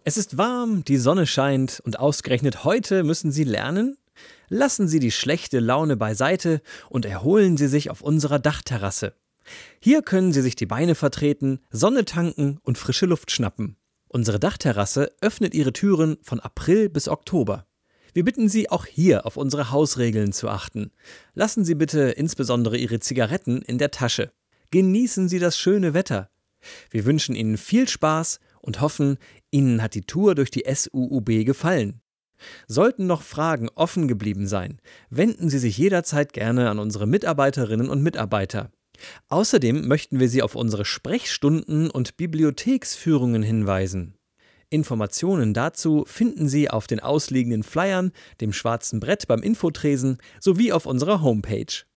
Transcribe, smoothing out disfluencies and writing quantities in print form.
Es ist warm, die Sonne scheint und ausgerechnet heute müssen Sie lernen? Lassen Sie die schlechte Laune beiseite und erholen Sie sich auf unserer Dachterrasse. Hier können Sie sich die Beine vertreten, Sonne tanken und frische Luft schnappen. Unsere Dachterrasse öffnet ihre Türen von April bis Oktober. Wir bitten Sie, auch hier auf unsere Hausregeln zu achten. Lassen Sie bitte insbesondere Ihre Zigaretten in der Tasche. Genießen Sie das schöne Wetter. Wir wünschen Ihnen viel Spaß und hoffen, Ihnen hat die Tour durch die SUUB gefallen. Sollten noch Fragen offen geblieben sein, wenden Sie sich jederzeit gerne an unsere Mitarbeiterinnen und Mitarbeiter. Außerdem möchten wir Sie auf unsere Sprechstunden und Bibliotheksführungen hinweisen. Informationen dazu finden Sie auf den ausliegenden Flyern, dem schwarzen Brett beim Infotresen sowie auf unserer Homepage.